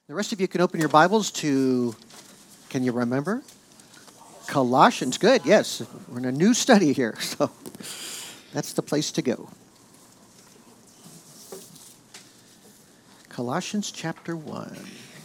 The rest of you can open your Bibles to, can you remember? Colossians. Good, yes. We're in a new study here, so that's the place to go. Colossians chapter 1.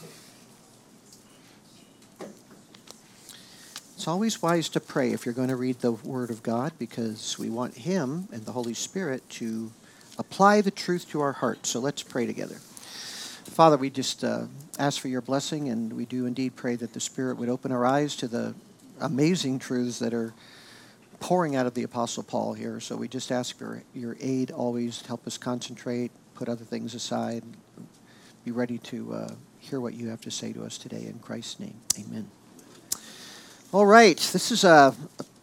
It's always wise to pray if you're going to read the Word of God, because we want Him and the Holy Spirit to apply the truth to our hearts. So let's pray together. Father, we just ask for your blessing, and we do indeed pray that the Spirit would open our eyes to the amazing truths that are pouring out of the Apostle Paul here. So we just ask for your aid always to help us concentrate, put other things aside, be ready to hear what you have to say to us today. In Christ's name, amen. All right, this is a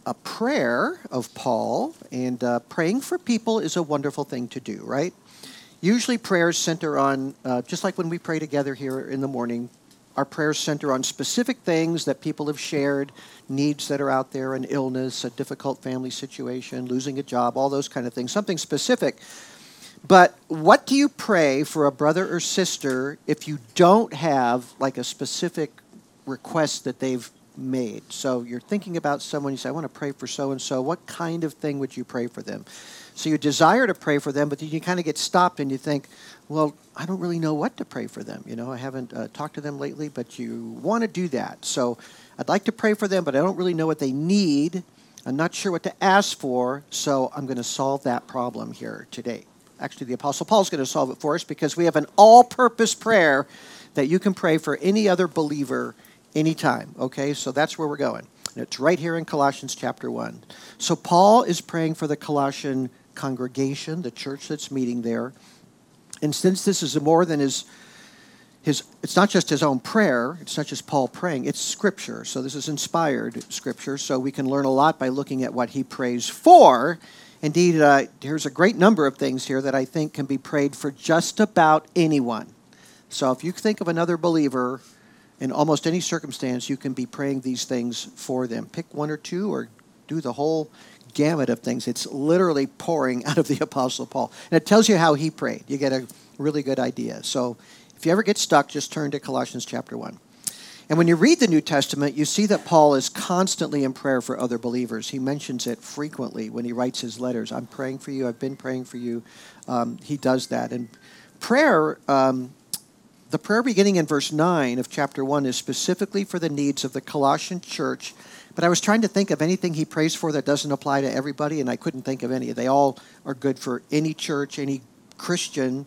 prayer of Paul, and praying for people is a wonderful thing to do, right? Usually prayers center on, just like when we pray together here in the morning, our prayers center on specific things that people have shared, needs that are out there, an illness, a difficult family situation, losing a job, all those kind of things, something specific. But what do you pray for a brother or sister if you don't have like a specific request that they've made? So you're thinking about someone, you say, I want to pray for so-and-so. What kind of thing would you pray for them? So you desire to pray for them, but then you kind of get stopped and you think, well, I don't really know what to pray for them. You know, I haven't talked to them lately, but you want to do that. So I'd like to pray for them, but I don't really know what they need. I'm not sure what to ask for, so I'm going to solve that problem here today. Actually, the Apostle Paul's going to solve it for us, because we have an all-purpose prayer that you can pray for any other believer anytime. Okay, so that's where we're going. And it's right here in Colossians chapter 1. So Paul is praying for the Colossian congregation, the church that's meeting there. And since this is more than his it's not just his own prayer, it's not just Paul praying, it's Scripture. So this is inspired Scripture, so we can learn a lot by looking at what he prays for. Indeed, here's a great number of things here that I think can be prayed for just about anyone. So if you think of another believer in almost any circumstance, you can be praying these things for them. Pick one or two, or do the whole gamut of things. It's literally pouring out of the Apostle Paul. And it tells you how he prayed. You get a really good idea. So if you ever get stuck, just turn to Colossians chapter 1. And when you read the New Testament, you see that Paul is constantly in prayer for other believers. He mentions it frequently when he writes his letters. I'm praying for you. I've been praying for you. He does that. And prayer, the prayer beginning in verse 9 of chapter 1 is specifically for the needs of the Colossian church. But I was trying to think of anything he prays for that doesn't apply to everybody, and I couldn't think of any. They all are good for any church, any Christian.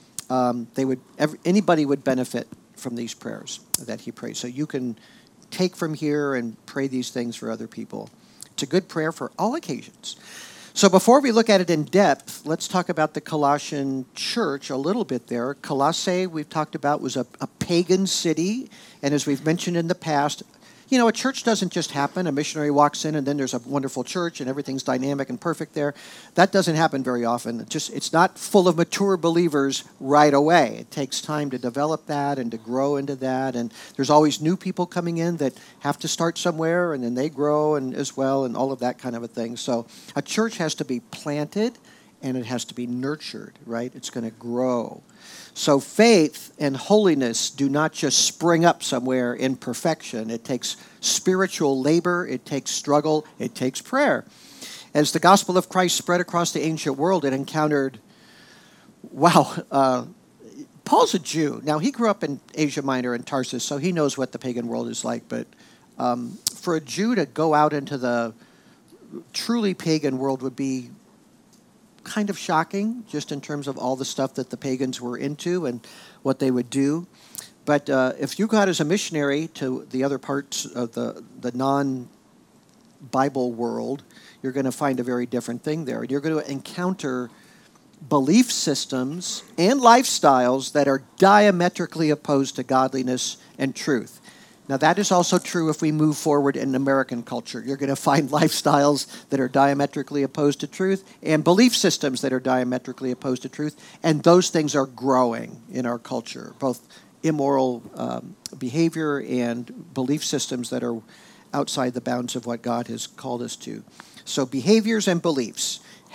Anybody would benefit from these prayers that he prays. So you can take from here and pray these things for other people. It's a good prayer for all occasions. So before we look at it in depth, let's talk about the Colossian church a little bit there. Colossae, we've talked about, was a pagan city. And as we've mentioned in the past, you know, a church doesn't just happen. A missionary walks in and then there's a wonderful church and everything's dynamic and perfect there. That doesn't happen very often. It's not full of mature believers right away. It takes time to develop that and to grow into that. And there's always new people coming in that have to start somewhere, and then they grow and as well, and all of that kind of a thing. So a church has to be planted and it has to be nurtured, right? It's going to grow. So faith and holiness do not just spring up somewhere in perfection. It takes spiritual labor, it takes struggle, it takes prayer. As the gospel of Christ spread across the ancient world, it encountered, Paul's a Jew. Now, he grew up in Asia Minor in Tarsus, so he knows what the pagan world is like. But for a Jew to go out into the truly pagan world would be kind of shocking, just in terms of all the stuff that the pagans were into and what they would do. But if you go out as a missionary to the other parts of the non-Bible world, you're going to find a very different thing there. You're going to encounter belief systems and lifestyles that are diametrically opposed to godliness and truth. Now, that is also true if we move forward in American culture. You're going to find lifestyles that are diametrically opposed to truth and belief systems that are diametrically opposed to truth, and those things are growing in our culture, both immoral behavior and belief systems that are outside the bounds of what God has called us to. So behaviors and beliefs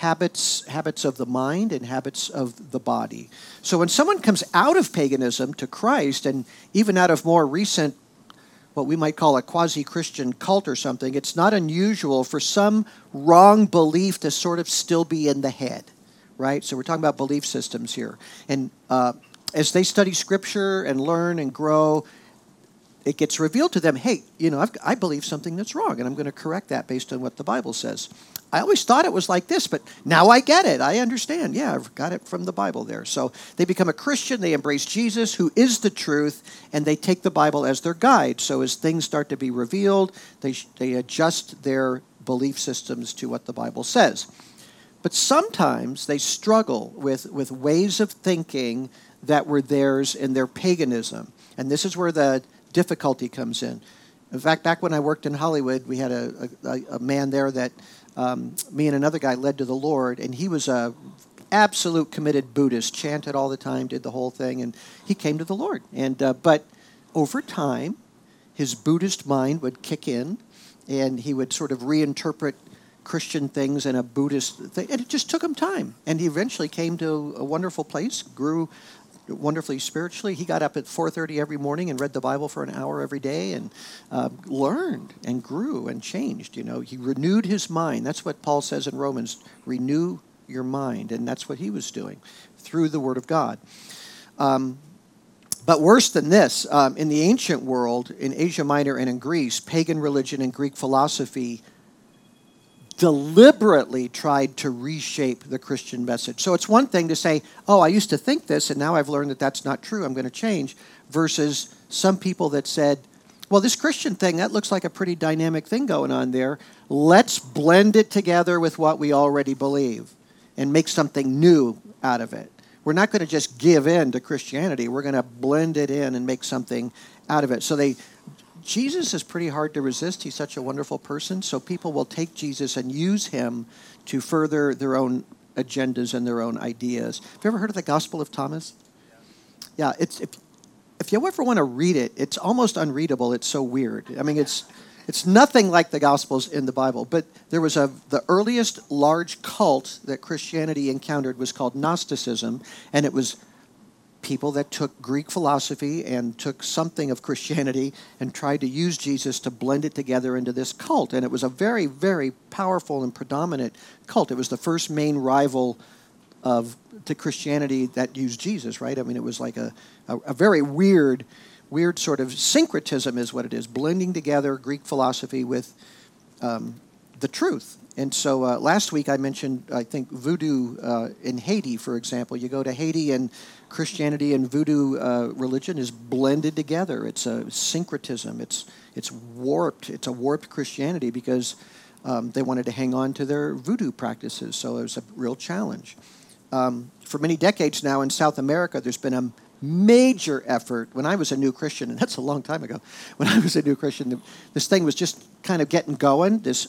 habits of the mind and habits of the body. So when someone comes out of paganism to Christ, and even out of more recent, what we might call a quasi-Christian cult or something, it's not unusual for some wrong belief to sort of still be in the head, right? So we're talking about belief systems here. And as they study Scripture and learn and grow, it gets revealed to them, hey, I believe something that's wrong, and I'm going to correct that based on what the Bible says. I always thought it was like this, but now I get it. I understand. Yeah, I've got it from the Bible there. So they become a Christian. They embrace Jesus, who is the truth, and they take the Bible as their guide. So as things start to be revealed, they adjust their belief systems to what the Bible says. But sometimes they struggle with ways of thinking that were theirs in their paganism. And this is where the difficulty comes in. In fact, back when I worked in Hollywood, we had a man there that me and another guy led to the Lord, and he was a absolute committed Buddhist, chanted all the time, did the whole thing, and he came to the Lord. And but over time, his Buddhist mind would kick in, and he would sort of reinterpret Christian things in a Buddhist thing, and it just took him time. And he eventually came to a wonderful place, grew wonderfully spiritually. He got up at 4:30 every morning and read the Bible for an hour every day, and learned and grew and changed. He renewed his mind. That's what Paul says in Romans: renew your mind, and that's what he was doing through the Word of God. But worse than this, in the ancient world, in Asia Minor and in Greece, pagan religion and Greek philosophy deliberately tried to reshape the Christian message. So it's one thing to say, oh, I used to think this, and now I've learned that that's not true, I'm going to change, versus some people that said, well, this Christian thing, that looks like a pretty dynamic thing going on there. Let's blend it together with what we already believe and make something new out of it. We're not going to just give in to Christianity. We're going to blend it in and make something out of it. So Jesus is pretty hard to resist. He's such a wonderful person. So people will take Jesus and use him to further their own agendas and their own ideas. Have you ever heard of the Gospel of Thomas? Yeah, if you ever want to read it, it's almost unreadable. It's so weird. I mean, it's nothing like the Gospels in the Bible. But there was the earliest large cult that Christianity encountered was called Gnosticism, and it was people that took Greek philosophy and took something of Christianity and tried to use Jesus to blend it together into this cult. And it was a very, very powerful and predominant cult. It was the first main rival to Christianity that used Jesus, right? I mean, it was like a very weird sort of syncretism is what it is, blending together Greek philosophy with the truth. And so last week I mentioned, I think, voodoo in Haiti, for example. You go to Haiti and Christianity and voodoo religion is blended together. It's a syncretism. It's warped. It's a warped Christianity because they wanted to hang on to their voodoo practices. So it was a real challenge. For many decades now in South America, there's been a major effort. When I was a new Christian, and that's a long time ago, when I was a new Christian, this thing was just kind of getting going, this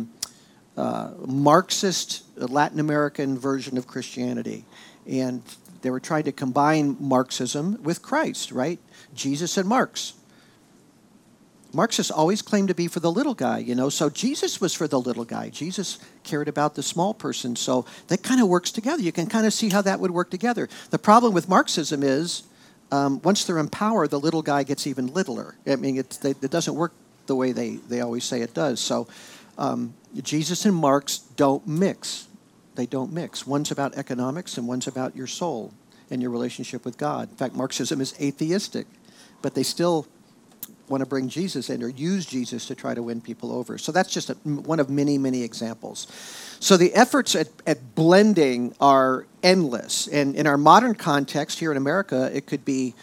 Marxist Latin American version of Christianity. And they were trying to combine Marxism with Christ, right? Jesus and Marx. Marxists always claimed to be for the little guy, so Jesus was for the little guy. Jesus cared about the small person, so that kind of works together. You can kind of see how that would work together. The problem with Marxism is once they're in power, the little guy gets even littler. I mean, it doesn't work the way they always say it does. So Jesus and Marx don't mix. They don't mix. One's about economics and one's about your soul and your relationship with God. In fact, Marxism is atheistic, but they still want to bring Jesus in or use Jesus to try to win people over. So that's just one of many, many examples. So the efforts at blending are endless. And in our modern context here in America, it could be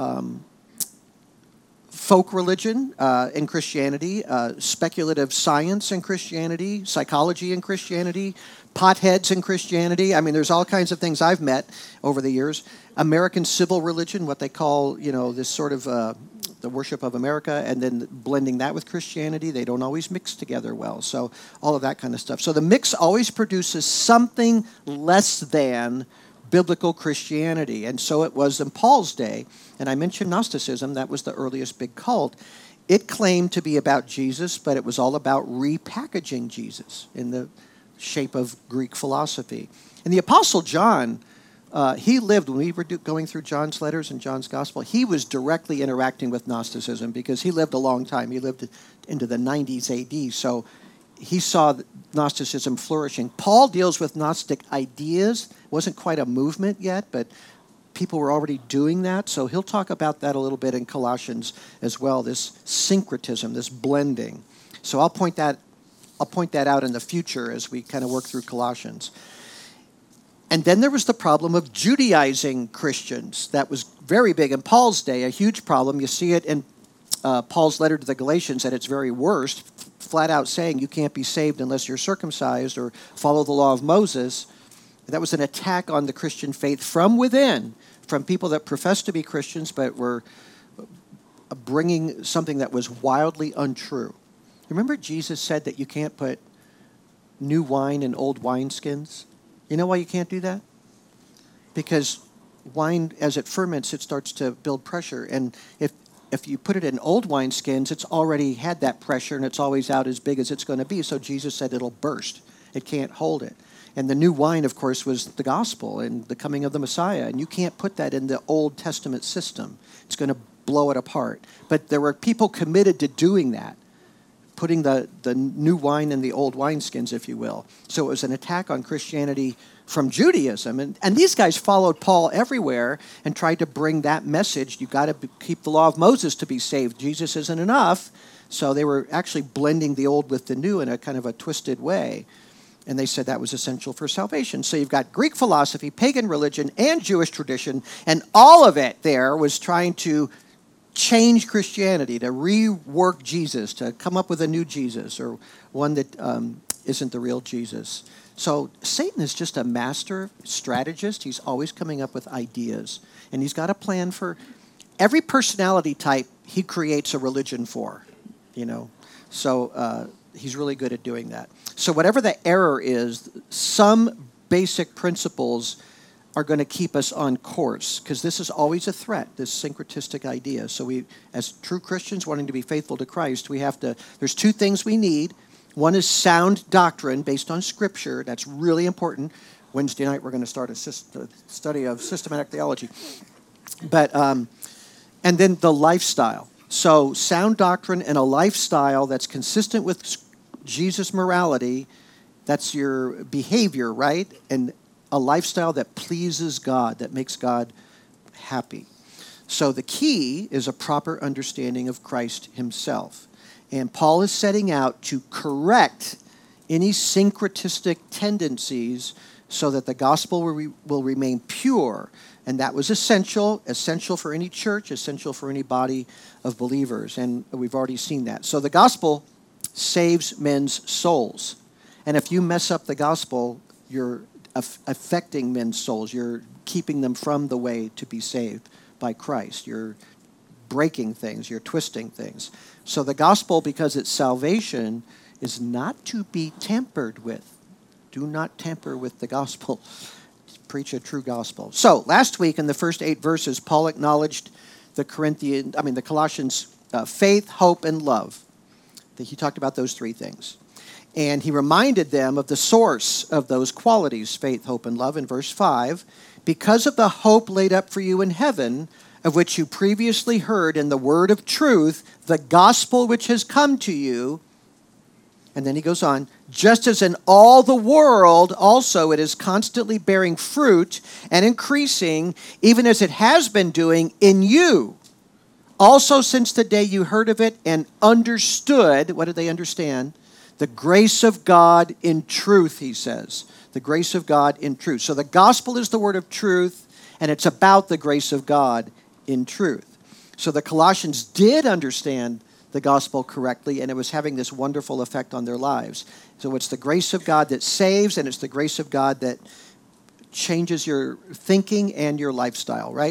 folk religion in Christianity, speculative science in Christianity, psychology in Christianity, potheads in Christianity. I mean, there's all kinds of things I've met over the years. American civil religion, what they call, this sort of the worship of America, and then blending that with Christianity. They don't always mix together well. So all of that kind of stuff. So the mix always produces something less than biblical Christianity. And so it was in Paul's day. And I mentioned Gnosticism. That was the earliest big cult. It claimed to be about Jesus, but it was all about repackaging Jesus. And the shape of Greek philosophy. And the Apostle John, he lived, when we were going through John's letters and John's gospel, he was directly interacting with Gnosticism because he lived a long time. He lived into the 90s AD, so he saw Gnosticism flourishing. Paul deals with Gnostic ideas. It wasn't quite a movement yet, but people were already doing that. So he'll talk about that a little bit in Colossians as well, this syncretism, this blending. So I'll point that out in the future as we kind of work through Colossians. And then there was the problem of Judaizing Christians. That was very big in Paul's day, a huge problem. You see it in Paul's letter to the Galatians at its very worst, flat out saying you can't be saved unless you're circumcised or follow the law of Moses. That was an attack on the Christian faith from within, from people that professed to be Christians but were bringing something that was wildly untrue. Remember Jesus said that you can't put new wine in old wineskins? You know why you can't do that? Because wine, as it ferments, it starts to build pressure. And if you put it in old wineskins, it's already had that pressure and it's always out as big as it's going to be. So Jesus said it'll burst. It can't hold it. And the new wine, of course, was the gospel and the coming of the Messiah. And you can't put that in the Old Testament system. It's going to blow it apart. But there were people committed to doing that, putting the new wine in the old wineskins, if you will. So it was an attack on Christianity from Judaism. And these guys followed Paul everywhere and tried to bring that message. You've got to keep the law of Moses to be saved. Jesus isn't enough. So they were actually blending the old with the new in a kind of a twisted way. And they said that was essential for salvation. So you've got Greek philosophy, pagan religion, and Jewish tradition. And all of it there was trying to change Christianity, to rework Jesus, to come up with a new Jesus or one that isn't the real Jesus. So Satan is just a master strategist. He's always coming up with ideas. And he's got a plan for every personality type he creates a religion for, you know. So he's really good at doing that. So whatever the error is, some basic principles are going to keep us on course, because this is always a threat, this syncretistic idea. So we, as true Christians wanting to be faithful to Christ, there's two things we need. One is sound doctrine based on Scripture. That's really important. Wednesday night we're going to start a study of systematic theology. But and then the lifestyle. So sound doctrine and a lifestyle that's consistent with Jesus' morality, that's your behavior, right? And a lifestyle that pleases God, that makes God happy. So the key is a proper understanding of Christ himself. And Paul is setting out to correct any syncretistic tendencies so that the gospel will remain pure. And that was essential for any church, essential for any body of believers. And we've already seen that. So the gospel saves men's souls. And if you mess up the gospel, you're affecting men's souls. You're keeping them from the way to be saved by Christ. You're breaking things. You're twisting things. So the gospel, because it's salvation, is not to be tampered with. Do not tamper with the gospel. Preach a true gospel. So last week in the first 8 verses, Paul acknowledged the Colossians' faith, hope, and love. He talked about those 3 things. And he reminded them of the source of those qualities, faith, hope, and love, in verse 5. Because of the hope laid up for you in heaven, of which you previously heard in the word of truth, the gospel which has come to you. And then he goes on, just as in all the world also it is constantly bearing fruit and increasing, even as it has been doing in you. Also since the day you heard of it and understood, what did they understand? The grace of God in truth, he says. The grace of God in truth. So the gospel is the word of truth, and it's about the grace of God in truth. So the Colossians did understand the gospel correctly, and it was having this wonderful effect on their lives. So it's the grace of God that saves, and it's the grace of God that changes your thinking and your lifestyle, right?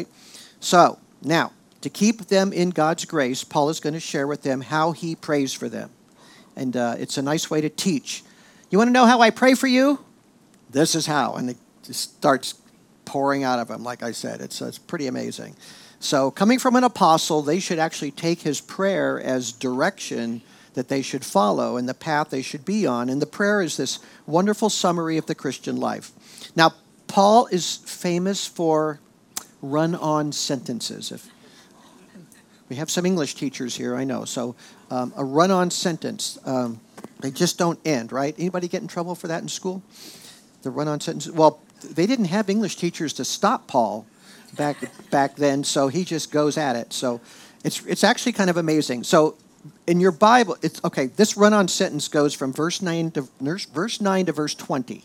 So now, to keep them in God's grace, Paul is going to share with them how he prays for them. And it's a nice way to teach. You want to know how I pray for you? This is how. And it just starts pouring out of him, like I said. It's pretty amazing. So coming from an apostle, they should actually take his prayer as direction that they should follow and the path they should be on. And the prayer is this wonderful summary of the Christian life. Now, Paul is famous for run-on sentences. If we have some English teachers here, I know. So a run-on sentence, they just don't end, right? Anybody get in trouble for that in school? The run-on sentences? Well, they didn't have English teachers to stop Paul back then, so he just goes at it. So it's actually kind of amazing. So in your Bible, it's okay. This run-on sentence goes from verse 9 to verse 20.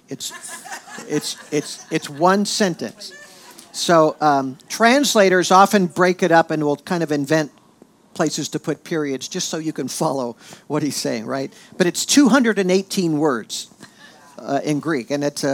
It's one sentence. So translators often break it up and will kind of invent places to put periods just so you can follow what he's saying, right? But it's 218 words in Greek, and it's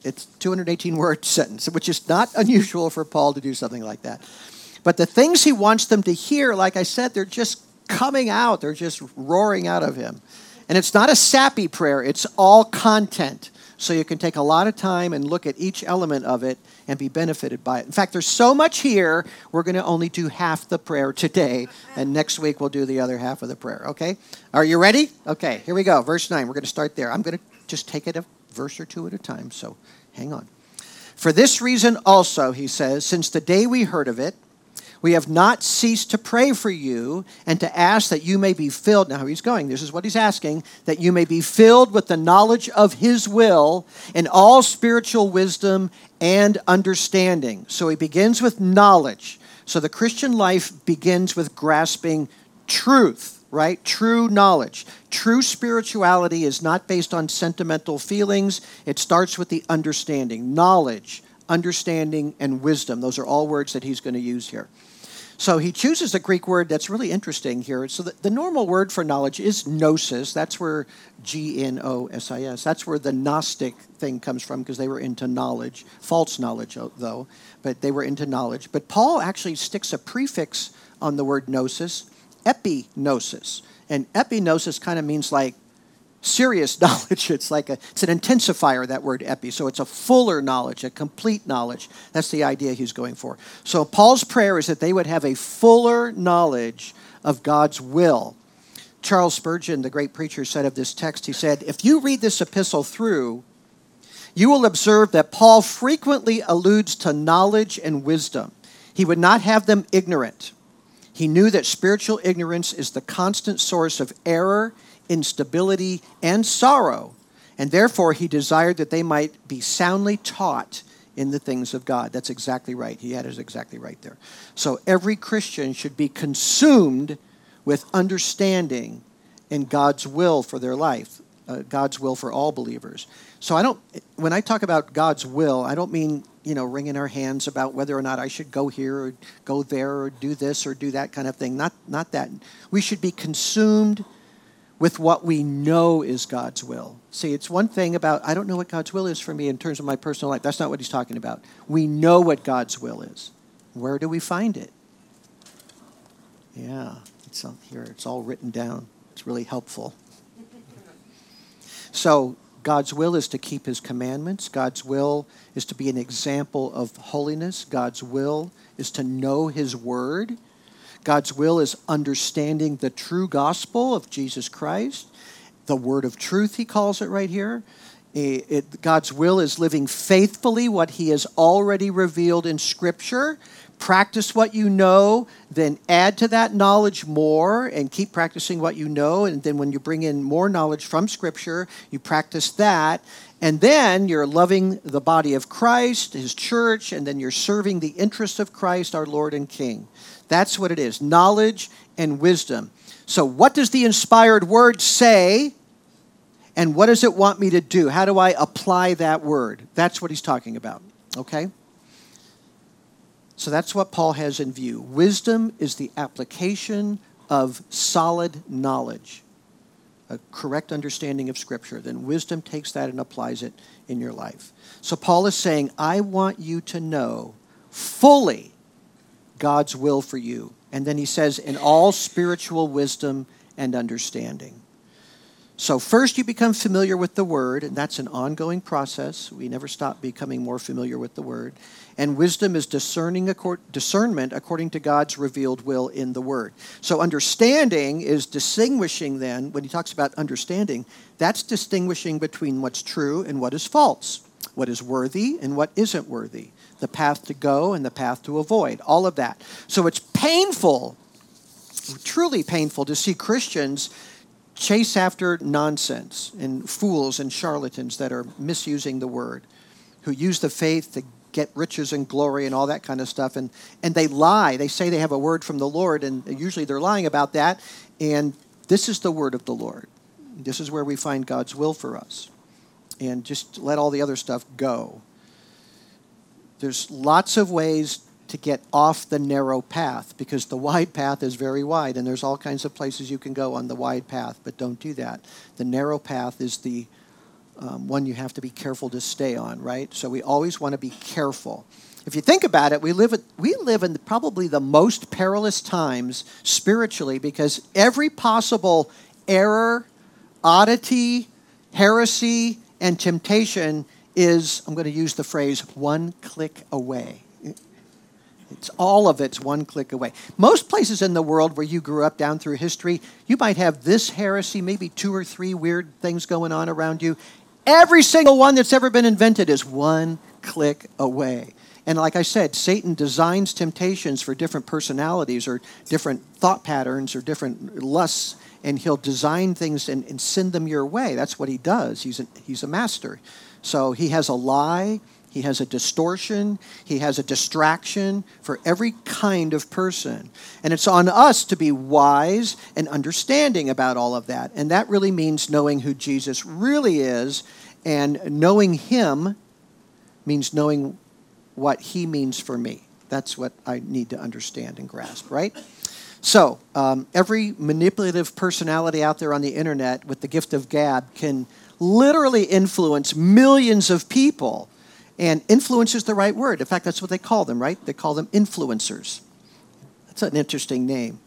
218-word sentence, which is not unusual for Paul to do something like that. But the things he wants them to hear, like I said, they're just coming out. They're just roaring out of him. And it's not a sappy prayer. It's all content. So you can take a lot of time and look at each element of it and be benefited by it. In fact, there's so much here, we're going to only do half the prayer today, and next week we'll do the other half of the prayer, okay? Are you ready? Okay, here we go. Verse 9, we're going to start there. I'm going to just take it a verse or two at a time, so hang on. For this reason also, he says, since the day we heard of it, we have not ceased to pray for you and to ask that you may be filled. Now, he's going. This is what he's asking. That you may be filled with the knowledge of his will in all spiritual wisdom and understanding. So he begins with knowledge. So the Christian life begins with grasping truth, right? True knowledge. True spirituality is not based on sentimental feelings. It starts with the understanding. Knowledge, understanding, and wisdom. Those are all words that he's going to use here. So he chooses a Greek word that's really interesting here. So the normal word for knowledge is gnosis. That's where Gnosis. That's where the Gnostic thing comes from, because they were into knowledge. False knowledge, though, but they were into knowledge. But Paul actually sticks a prefix on the word gnosis, epignosis. And epignosis kind of means like serious knowledge. It's an intensifier, that word epi. So it's a fuller knowledge, a complete knowledge. That's the idea he's going for. So Paul's prayer is that they would have a fuller knowledge of God's will. Charles Spurgeon, the great preacher, said of this text, he said, if you read this epistle through, you will observe that Paul frequently alludes to knowledge and wisdom. He would not have them ignorant. He knew that spiritual ignorance is the constant source of error, instability, and sorrow, and therefore he desired that they might be soundly taught in the things of God. That's exactly right. He had it exactly right there. So every Christian should be consumed with understanding in God's will for their life, God's will for all believers. So when I talk about God's will, I don't mean, wringing our hands about whether or not I should go here or go there or do this or do that kind of thing. Not that. We should be consumed with what we know is God's will. See, it's one thing about, I don't know what God's will is for me in terms of my personal life. That's not what he's talking about. We know what God's will is. Where do we find it? Yeah, it's here. It's all written down. It's really helpful. So God's will is to keep his commandments. God's will is to be an example of holiness. God's will is to know his word. God's will is understanding the true gospel of Jesus Christ. The word of truth, he calls it right here. God's will is living faithfully what he has already revealed in Scripture. Practice what you know, then add to that knowledge more and keep practicing what you know. And then when you bring in more knowledge from Scripture, you practice that. And then you're loving the body of Christ, his church, and then you're serving the interests of Christ, our Lord and King. That's what it is, knowledge and wisdom. So what does the inspired word say, and what does it want me to do? How do I apply that word? That's what he's talking about, okay? So that's what Paul has in view. Wisdom is the application of solid knowledge, a correct understanding of Scripture. Then wisdom takes that and applies it in your life. So Paul is saying, I want you to know fully God's will for you. And then he says, in all spiritual wisdom and understanding. So first you become familiar with the Word, and that's an ongoing process. We never stop becoming more familiar with the Word. And wisdom is discernment according to God's revealed will in the Word. So understanding is distinguishing then, when he talks about understanding, that's distinguishing between what's true and what is false, what is worthy and what isn't worthy, the path to go and the path to avoid, all of that. So it's painful, truly painful, to see Christians chase after nonsense and fools and charlatans that are misusing the Word, who use the faith to get riches and glory and all that kind of stuff. And they lie. They say they have a word from the Lord, and usually they're lying about that. And this is the word of the Lord. This is where we find God's will for us. And just let all the other stuff go. There's lots of ways to get off the narrow path, because the wide path is very wide, and there's all kinds of places you can go on the wide path, but don't do that. The narrow path is the one you have to be careful to stay on, right? So we always want to be careful. If you think about it, we live in probably the most perilous times spiritually, because every possible error, oddity, heresy, and temptation is, I'm going to use the phrase, one click away. All of it's one click away. Most places in the world where you grew up down through history, you might have this heresy, maybe 2 or 3 weird things going on around you. Every single one that's ever been invented is one click away. And like I said, Satan designs temptations for different personalities or different thought patterns or different lusts, and he'll design things and send them your way. That's what he does. He's a master. So he has a lie. He has a distortion. He has a distraction for every kind of person. And it's on us to be wise and understanding about all of that. And that really means knowing who Jesus really is. And knowing him means knowing what he means for me. That's what I need to understand and grasp, right? So every manipulative personality out there on the internet with the gift of gab can literally influence millions of people. And influence is the right word. In fact, that's what they call them, right? They call them influencers. That's an interesting name.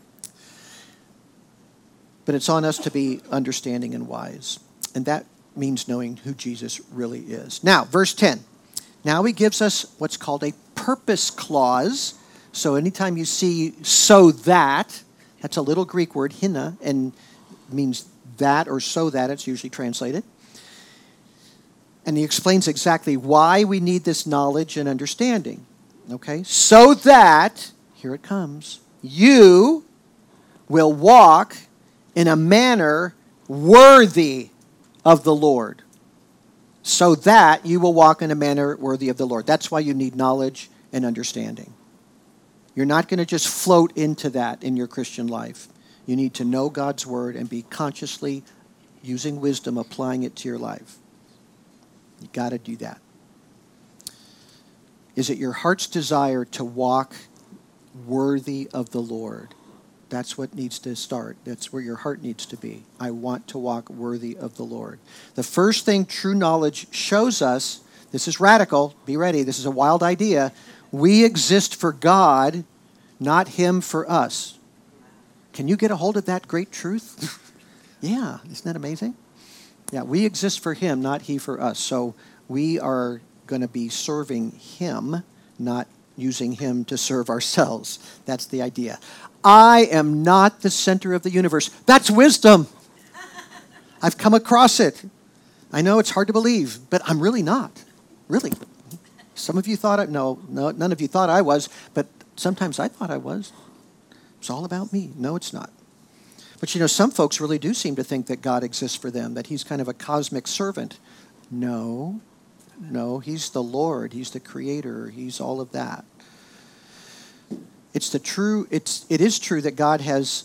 But it's on us to be understanding and wise. And that means knowing who Jesus really is. Now, verse 10. Now he gives us what's called a purpose clause. So anytime you see so that, that's a little Greek word, hina, and means that or so that, it's usually translated. And he explains exactly why we need this knowledge and understanding. Okay? So that, here it comes, you will walk in a manner worthy of the Lord. So that you will walk in a manner worthy of the Lord. That's why you need knowledge and understanding. You're not going to just float into that in your Christian life. You need to know God's word and be consciously using wisdom, applying it to your life. You got to do that. Is it your heart's desire to walk worthy of the Lord? That's what needs to start. That's where your heart needs to be. I want to walk worthy of the Lord. The first thing true knowledge shows us, this is radical, be ready, this is a wild idea. We exist for God, not him for us. Can you get a hold of that great truth? Yeah, isn't that amazing? Yeah, we exist for him, not he for us. So we are going to be serving him, not using him to serve ourselves. That's the idea. I am not the center of the universe. That's wisdom. I've come across it. I know it's hard to believe, but I'm really not. Really. Some of you thought none of you thought I was, but sometimes I thought I was. It's all about me. No, it's not. But you know, some folks really do seem to think that God exists for them, that he's kind of a cosmic servant. No, he's the Lord. He's the creator. He's all of that. It is true that God has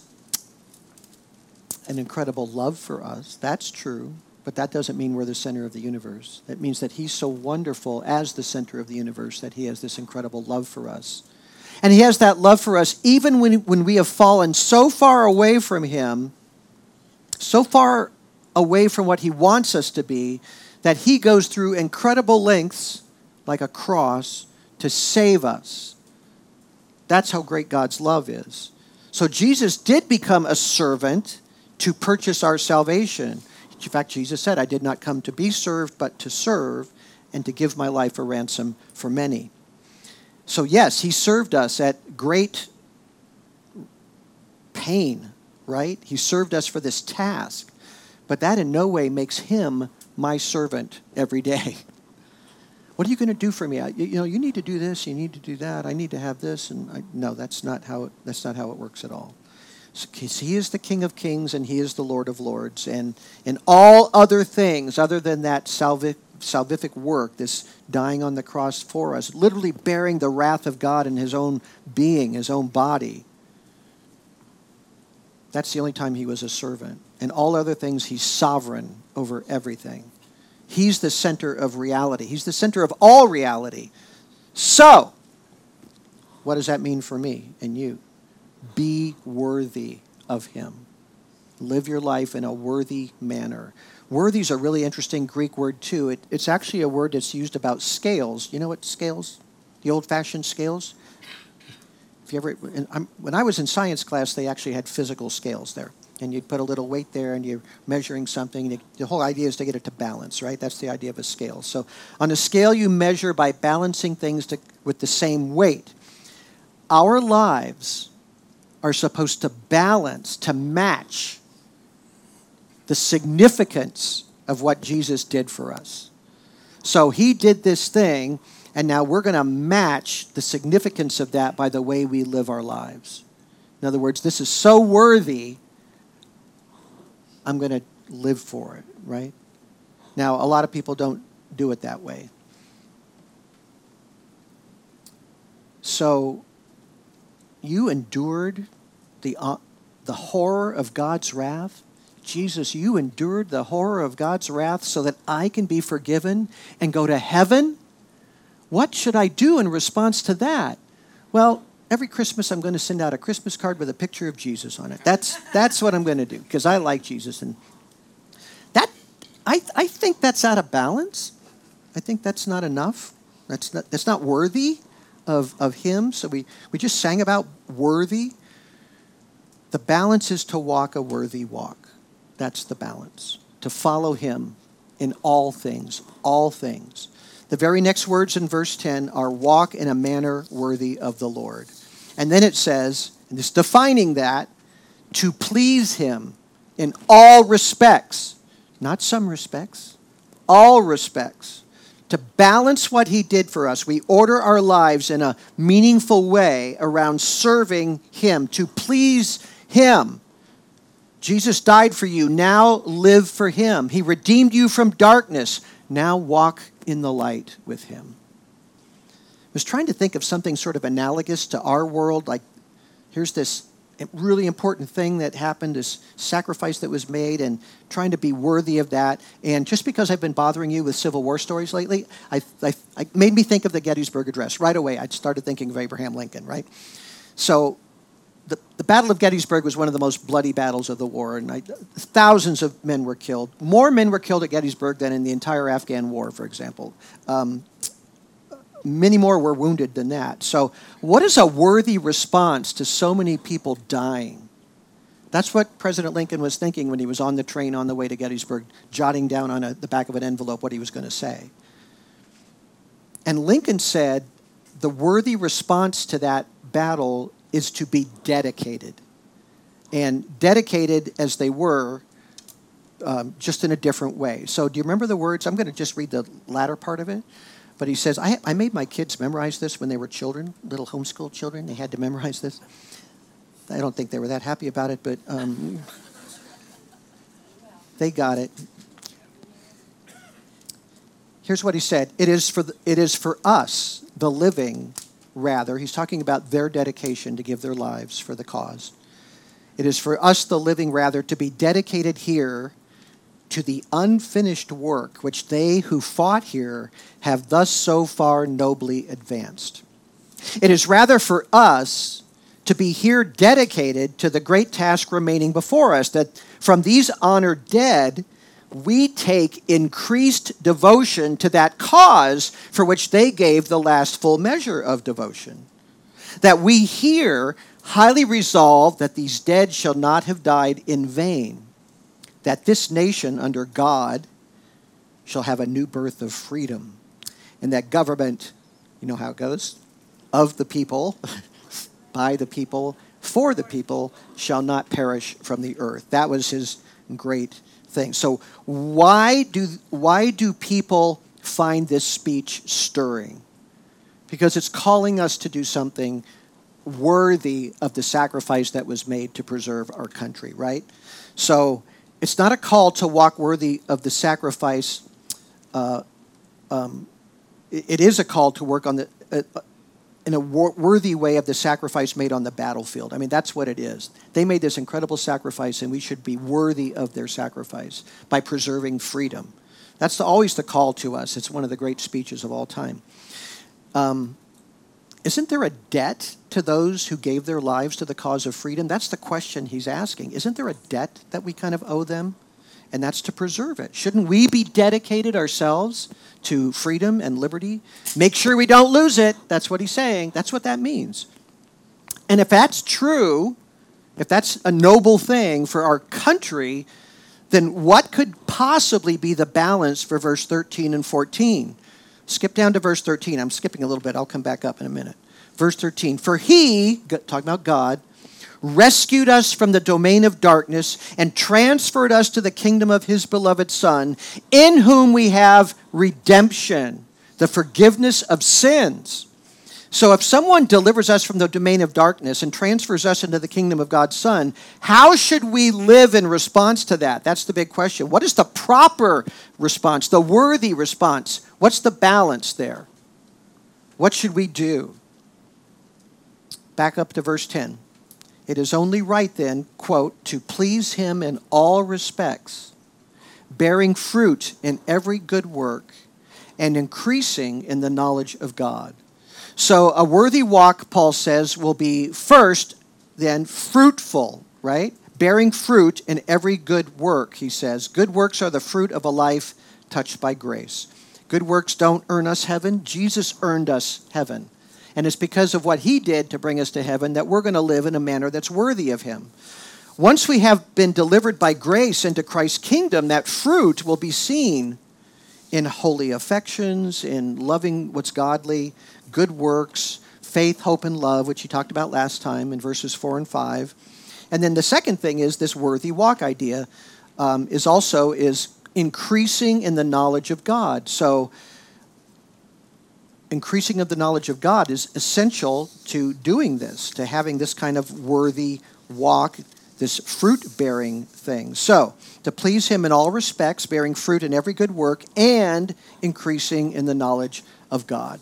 an incredible love for us. That's true. But that doesn't mean we're the center of the universe. It means that he's so wonderful as the center of the universe that he has this incredible love for us. And he has that love for us even when we have fallen so far away from him, so far away from what he wants us to be, that he goes through incredible lengths, like a cross, to save us. That's how great God's love is. So Jesus did become a servant to purchase our salvation. In fact, Jesus said, I did not come to be served, but to serve and to give my life a ransom for many. So yes, he served us at great pain, right? He served us for this task. But that in no way makes him my servant every day. What are you going to do for me? You need to do this, you need to do that, I need to have this. No, that's not how it works at all. So, he is the King of Kings and he is the Lord of Lords. And in all other things, other than that salvific work, this dying on the cross for us, literally bearing the wrath of God in his own being, his own body, that's the only time he was a servant. In all other things, he's sovereign over everything. He's the center of reality. He's the center of all reality. So, what does that mean for me and you? Be worthy of him. Live your life in a worthy manner. Worthy is a really interesting Greek word, too. It's actually a word that's used about scales. You know what scales? The old-fashioned scales? When I was in science class, they actually had physical scales there. And you'd put a little weight there, and you're measuring something. The whole idea is to get it to balance, right? That's the idea of a scale. So on a scale, you measure by balancing things with the same weight. Our lives are supposed to balance, to match the significance of what Jesus did for us. So he did this thing, and now we're going to match the significance of that by the way we live our lives. In other words, this is so worthy, I'm going to live for it, right? Now, a lot of people don't do it that way. So, you endured the horror of God's wrath. Jesus, you endured the horror of God's wrath so that I can be forgiven and go to heaven? What should I do in response to that? Well, every Christmas I'm going to send out a Christmas card with a picture of Jesus on it. That's what I'm going to do because I like Jesus. And that I think that's out of balance. I think that's not enough. That's not worthy of him. So we just sang about worthy. The balance is to walk a worthy walk. That's the balance. To follow him in all things, all things. The very next words in verse 10 are walk in a manner worthy of the Lord. And then it says, and it's defining that, to please him in all respects. Not some respects, all respects. To balance what he did for us, we order our lives in a meaningful way around serving him, to please him. Jesus died for you. Now live for him. He redeemed you from darkness. Now walk in the light with him. I was trying to think of something sort of analogous to our world, like here's this really important thing that happened, this sacrifice that was made, and trying to be worthy of that. And just because I've been bothering you with Civil War stories lately, I made me think of the Gettysburg Address. Right away, I started thinking of Abraham Lincoln, right? So the Battle of Gettysburg was one of the most bloody battles of the war, and thousands of men were killed. More men were killed at Gettysburg than in the entire Afghan war, for example. Many more were wounded than that. So what is a worthy response to so many people dying? That's what President Lincoln was thinking when he was on the train on the way to Gettysburg, jotting down on the back of an envelope what he was going to say. And Lincoln said the worthy response to that battle is to be dedicated. And dedicated as they were, just in a different way. So do you remember the words? I'm going to just read the latter part of it. But he says, I made my kids memorize this when they were children, little homeschool children. They had to memorize this. I don't think they were that happy about it, but they got it. Here's what he said. It is for us, the living, rather. He's talking about their dedication to give their lives for the cause. It is for us, the living, rather, to be dedicated here to the unfinished work which they who fought here have thus so far nobly advanced. It is rather for us to be here dedicated to the great task remaining before us, that from these honored dead we take increased devotion to that cause for which they gave the last full measure of devotion. That we here highly resolve that these dead shall not have died in vain. that this nation under God shall have a new birth of freedom, and that government, you know how it goes, of the people, by the people, for the people, shall not perish from the earth. That was his great thing. So why do people find this speech stirring? Because it's calling us to do something worthy of the sacrifice that was made to preserve our country, right? So it's not a call to walk worthy of the sacrifice. It is a call to work on in a worthy way of the sacrifice made on the battlefield. I mean, that's what it is. They made this incredible sacrifice, and we should be worthy of their sacrifice by preserving freedom. That's always the call to us. It's one of the great speeches of all time. Isn't there a debt to those who gave their lives to the cause of freedom? That's the question he's asking. Isn't there a debt that we kind of owe them? And that's to preserve it. Shouldn't we be dedicated ourselves to freedom and liberty? Make sure we don't lose it. That's what he's saying. That's what that means. And if that's true, if that's a noble thing for our country, then what could possibly be the balance for verse 13 and 14? Skip down to verse 13. I'm skipping a little bit. I'll come back up in a minute. Verse 13. For he, talking about God, rescued us from the domain of darkness and transferred us to the kingdom of his beloved Son, in whom we have redemption, the forgiveness of sins. So if someone delivers us from the domain of darkness and transfers us into the kingdom of God's Son, how should we live in response to that? That's the big question. What is the proper response, the worthy response? What's the balance there? What should we do? Back up to verse 10. It is only right then, quote, to please him in all respects, bearing fruit in every good work, and increasing in the knowledge of God. So a worthy walk, Paul says, will be first, then fruitful, right? Bearing fruit in every good work, he says. Good works are the fruit of a life touched by grace. Good works don't earn us heaven. Jesus earned us heaven. And it's because of what he did to bring us to heaven that we're going to live in a manner that's worthy of him. Once we have been delivered by grace into Christ's kingdom, that fruit will be seen in holy affections, in loving what's godly, good works, faith, hope, and love, which he talked about last time in verses 4 and 5. And then the second thing is this worthy walk idea is increasing in the knowledge of God. So increasing of the knowledge of God is essential to doing this, to having this kind of worthy walk, this fruit-bearing thing. So, to please him in all respects, bearing fruit in every good work, and increasing in the knowledge of God.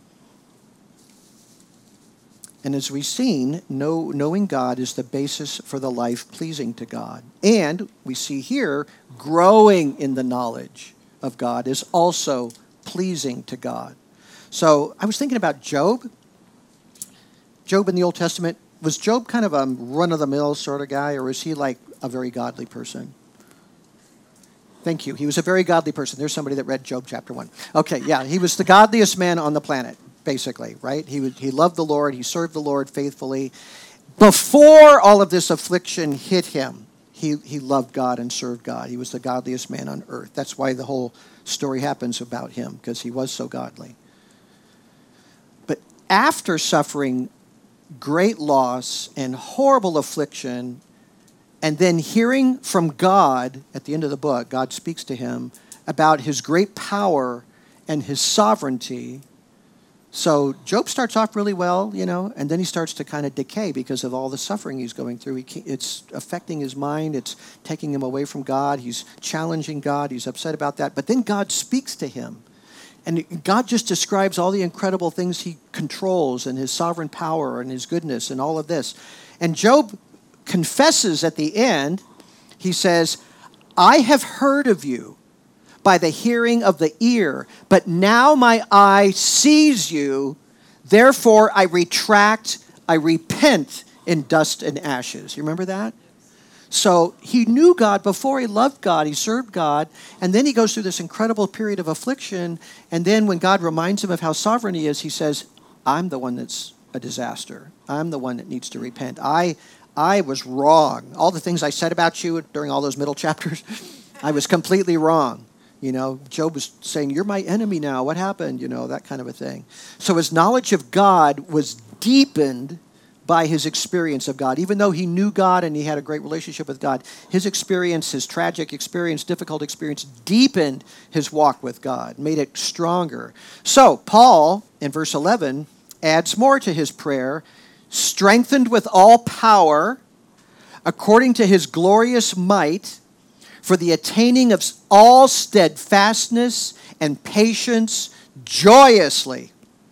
And as we've seen, knowing God is the basis for the life pleasing to God. And we see here, growing in the knowledge of God is also pleasing to God. So I was thinking about Job. Job in the Old Testament, was Job kind of a run-of-the-mill sort of guy, or was he like a very godly person? Thank you. He was a very godly person. There's somebody that read Job chapter 1. Okay, yeah, he was the godliest man on the planet, basically, right? He loved the Lord. He served the Lord faithfully. Before all of this affliction hit him, he loved God and served God. He was the godliest man on earth. That's why the whole story happens about him, because he was so godly. But after suffering great loss and horrible affliction, and then hearing from God at the end of the book, God speaks to him about his great power and his sovereignty. So Job starts off really well, and then he starts to kind of decay because of all the suffering he's going through. It's affecting his mind. It's taking him away from God. He's challenging God. He's upset about that. But then God speaks to him. And God just describes all the incredible things he controls and his sovereign power and his goodness and all of this. And Job confesses at the end, he says, I have heard of you by the hearing of the ear, but now my eye sees you, therefore I retract, I repent in dust and ashes. You remember that? So he knew God before, he loved God, he served God, and then he goes through this incredible period of affliction, and then when God reminds him of how sovereign he is, he says, I'm the one that's a disaster. I'm the one that needs to repent. I I was wrong. All the things I said about you during all those middle chapters, I was completely wrong. You know, Job was saying, you're my enemy now. What happened? You know, that kind of a thing. So his knowledge of God was deepened by his experience of God. Even though he knew God and he had a great relationship with God, his experience, his tragic experience, difficult experience, deepened his walk with God, made it stronger. So Paul, in verse 11, adds more to his prayer, strengthened with all power, according to his glorious might, for the attaining of all steadfastness and patience joyously.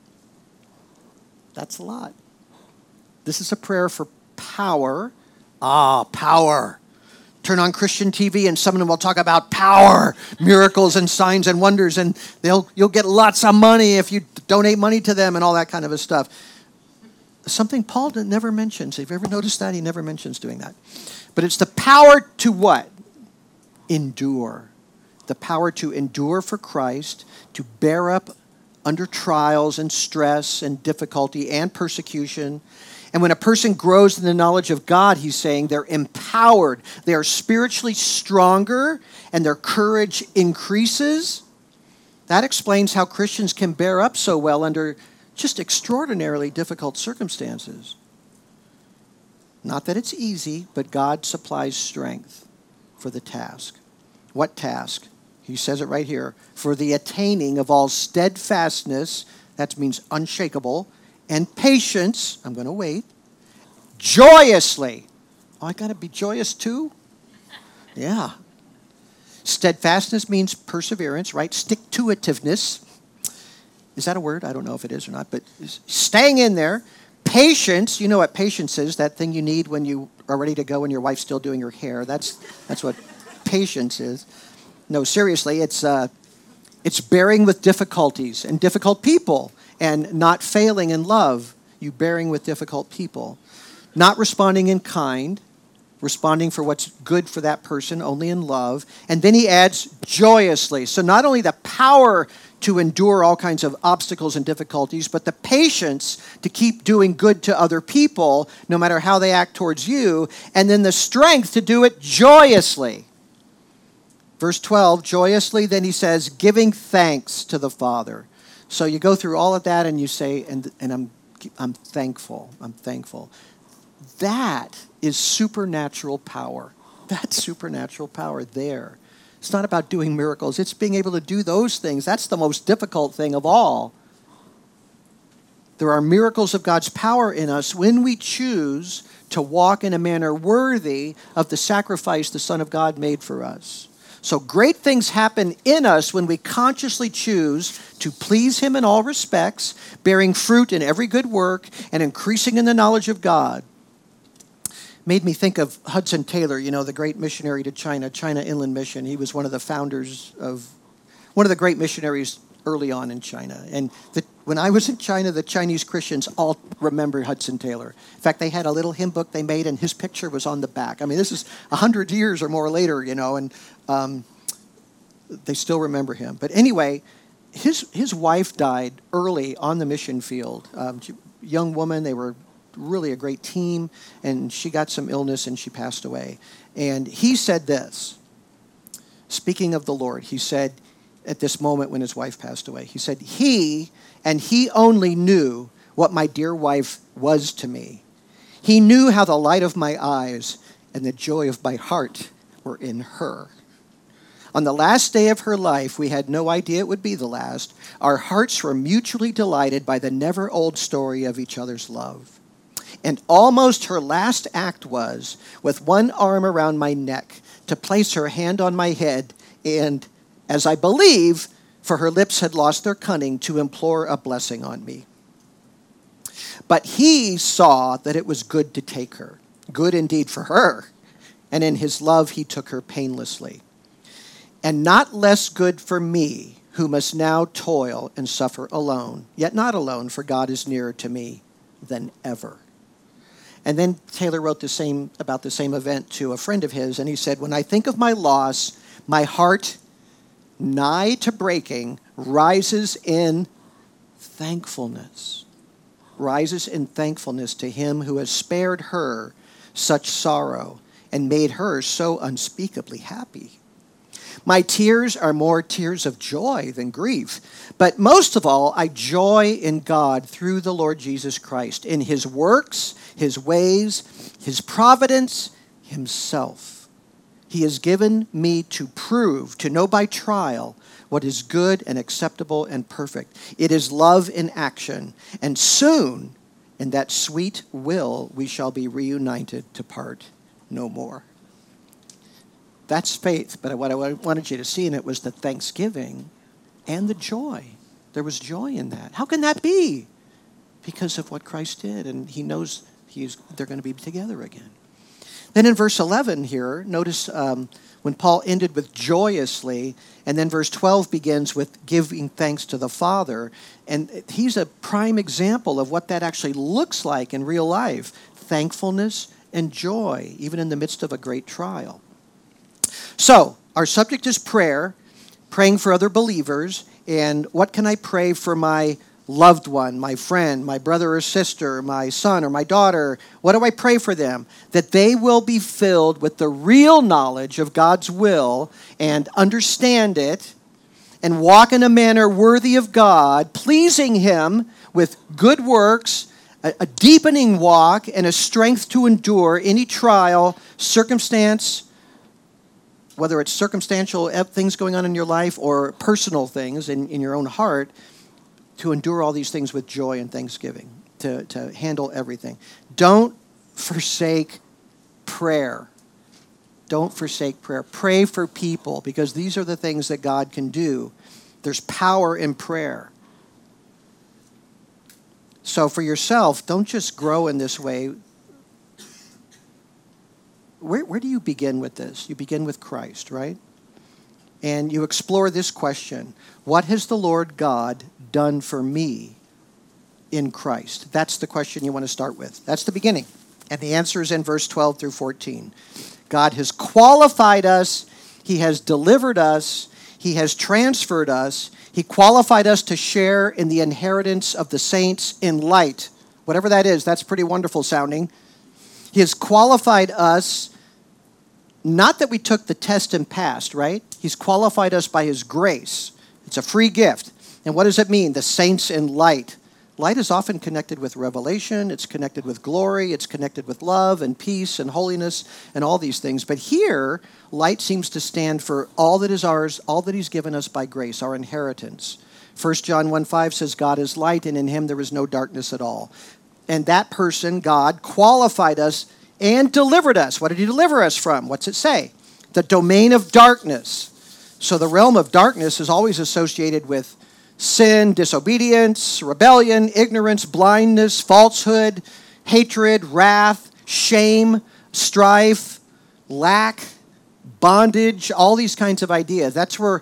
That's a lot. This is a prayer for power. Power. Turn on Christian TV and someone will talk about power, miracles and signs and wonders, and you'll get lots of money if you donate money to them and all that kind of stuff. Something Paul never mentions. Have you ever noticed that? He never mentions doing that. But it's the power to what? Endure. The power to endure for Christ, to bear up under trials and stress and difficulty and persecution. And when a person grows in the knowledge of God, he's saying they're empowered. They are spiritually stronger and their courage increases. That explains how Christians can bear up so well under just extraordinarily difficult circumstances. Not that it's easy, but God supplies strength for the task. What task? He says it right here. For the attaining of all steadfastness, that means unshakable, and patience, I'm going to wait, joyously. Oh, I got to be joyous too? Yeah. Steadfastness means perseverance, right? Stick-to-itiveness. Is that a word? I don't know if it is or not, but staying in there. Patience, you know what patience is, that thing you need when you are ready to go and your wife's still doing your hair. That's what patience is. No, seriously, it's bearing with difficulties and difficult people and not failing in love. You bearing with difficult people. Not responding in kind, responding for what's good for that person, only in love. And then he adds joyously. So not only the power to endure all kinds of obstacles and difficulties, but the patience to keep doing good to other people, no matter how they act towards you, and then the strength to do it joyously. Verse 12, joyously, then he says, giving thanks to the Father. So you go through all of that and you say, and I'm thankful. I'm thankful. That is supernatural power. That's supernatural power there. It's not about doing miracles. It's being able to do those things. That's the most difficult thing of all. There are miracles of God's power in us when we choose to walk in a manner worthy of the sacrifice the Son of God made for us. So great things happen in us when we consciously choose to please Him in all respects, bearing fruit in every good work, and increasing in the knowledge of God. Made me think of Hudson Taylor, you know, the great missionary to China, China Inland Mission. He was one of the founders of, one of the great missionaries early on in China. And when I was in China, the Chinese Christians all remember Hudson Taylor. In fact, they had a little hymn book they made, and his picture was on the back. I mean, this is 100 years or more later, you know, and they still remember him. But anyway, his wife died early on the mission field. Young woman, they were really a great team, and she got some illness and she passed away. And he said this, speaking of the Lord, he said at this moment when his wife passed away, he said, he and he only knew what my dear wife was to me. He knew how the light of my eyes and the joy of my heart were in her. On the last day of her life, we had no idea it would be the last. Our hearts were mutually delighted by the never-old story of each other's love. And almost her last act was, with one arm around my neck, to place her hand on my head and, as I believe, for her lips had lost their cunning, to implore a blessing on me. But he saw that it was good to take her, good indeed for her, and in his love he took her painlessly. And not less good for me, who must now toil and suffer alone, yet not alone, for God is nearer to me than ever. And then Taylor wrote about the same event to a friend of his, and he said, when I think of my loss, my heart, nigh to breaking, rises in thankfulness. Rises in thankfulness to him who has spared her such sorrow and made her so unspeakably happy. My tears are more tears of joy than grief. But most of all, I joy in God through the Lord Jesus Christ, in his works, his ways, his providence, himself. He has given me to prove, to know by trial, what is good and acceptable and perfect. It is love in action. And soon, in that sweet will, we shall be reunited to part no more. That's faith, but what I wanted you to see in it was the thanksgiving and the joy. There was joy in that. How can that be? Because of what Christ did, and he knows they're going to be together again. Then in verse 11 here, notice when Paul ended with joyously, and then verse 12 begins with giving thanks to the Father, and he's a prime example of what that actually looks like in real life. Thankfulness and joy, even in the midst of a great trial. So, our subject is prayer, praying for other believers, and what can I pray for my loved one, my friend, my brother or sister, my son or my daughter? What do I pray for them? That they will be filled with the real knowledge of God's will and understand it and walk in a manner worthy of God, pleasing him with good works, a deepening walk, and a strength to endure any trial, circumstance, whether it's circumstantial things going on in your life or personal things in your own heart, to endure all these things with joy and thanksgiving, to handle everything. Don't forsake prayer. Don't forsake prayer. Pray for people, because these are the things that God can do. There's power in prayer. So for yourself, don't just grow in this way. Where do you begin with this? You begin with Christ, right? And you explore this question: what has the Lord God done for me in Christ? That's the question you want to start with. That's the beginning. And the answer is in verse 12 through 14. God has qualified us. He has delivered us. He has transferred us. He qualified us to share in the inheritance of the saints in light. Whatever that is, that's pretty wonderful sounding. He has qualified us, not that we took the test and passed, right? He's qualified us by his grace. It's a free gift. And what does it mean? The saints in light. Light is often connected with revelation. It's connected with glory. It's connected with love and peace and holiness and all these things. But here, light seems to stand for all that is ours, all that he's given us by grace, our inheritance. 1 John 1:5 says, God is light, and in him there is no darkness at all. And that person, God, qualified us and delivered us. What did he deliver us from? What's it say? The domain of darkness. So the realm of darkness is always associated with sin, disobedience, rebellion, ignorance, blindness, falsehood, hatred, wrath, shame, strife, lack, bondage, all these kinds of ideas. That's where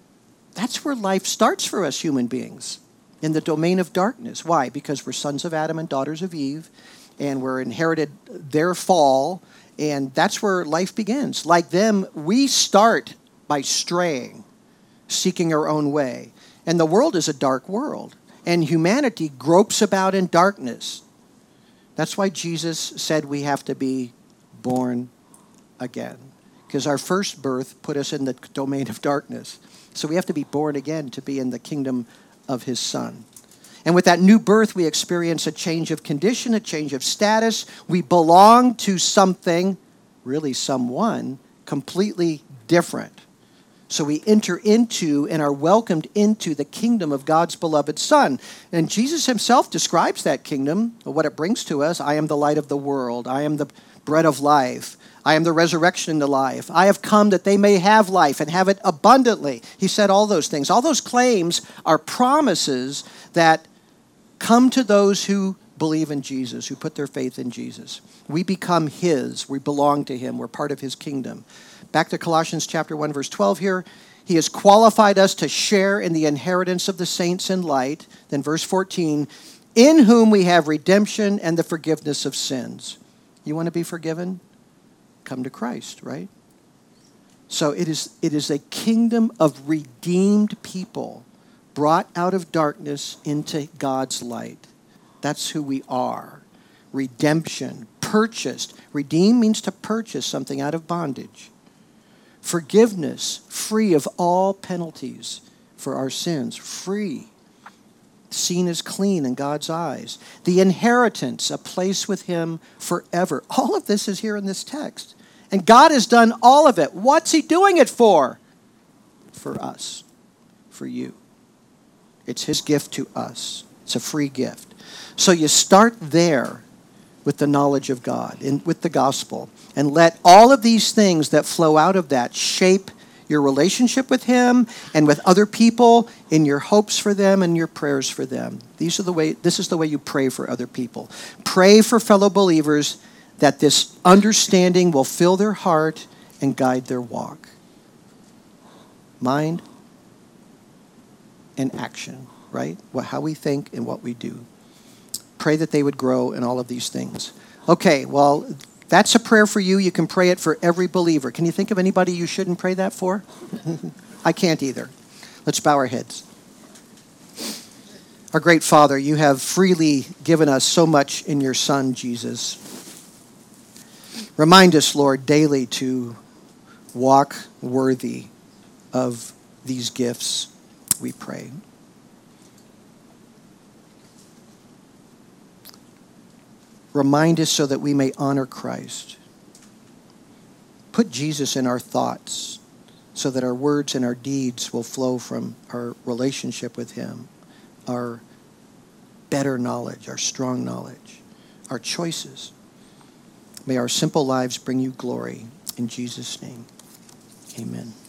life starts for us human beings, in the domain of darkness. Why? Because we're sons of Adam and daughters of Eve, and we're inherited their fall, and that's where life begins. Like them, we start by straying, seeking our own way. And the world is a dark world, and humanity gropes about in darkness. That's why Jesus said we have to be born again, because our first birth put us in the domain of darkness. So we have to be born again to be in the kingdom of his Son. And with that new birth, we experience a change of condition, a change of status. We belong to something, really someone, completely different. So we enter into and are welcomed into the kingdom of God's beloved Son. And Jesus himself describes that kingdom, what it brings to us. I am the light of the world. I am the bread of life. I am the resurrection and the life. I have come that they may have life and have it abundantly. He said all those things. All those claims are promises that come to those who believe in Jesus, who put their faith in Jesus. We become his. We belong to him. We're part of his kingdom. Back to Colossians chapter 1, verse 12 here. He has qualified us to share in the inheritance of the saints in light. Then verse 14, in whom we have redemption and the forgiveness of sins. You want to be forgiven? Come to Christ, right? So it is a kingdom of redeemed people brought out of darkness into God's light. That's who we are. Redemption, purchased. Redeem means to purchase something out of bondage. Forgiveness, free of all penalties for our sins, free. Seen as clean in God's eyes. The inheritance, a place with him forever. All of this is here in this text. And God has done all of it. What's he doing it for? For us. For you. It's his gift to us. It's a free gift. So you start there with the knowledge of God and with the gospel. And let all of these things that flow out of that shape your relationship with him and with other people in your hopes for them and your prayers for them. This is the way you pray for other people. Pray for fellow believers that this understanding will fill their heart and guide their walk. Mind and action, right? How we think and what we do. Pray that they would grow in all of these things. Okay, well, that's a prayer for you. You can pray it for every believer. Can you think of anybody you shouldn't pray that for? I can't either. Let's bow our heads. Our great Father, you have freely given us so much in your Son, Jesus. Remind us, Lord, daily to walk worthy of these gifts, we pray. Remind us so that we may honor Christ. Put Jesus in our thoughts so that our words and our deeds will flow from our relationship with him, our better knowledge, our strong knowledge, our choices. May our simple lives bring you glory. In Jesus' name, amen.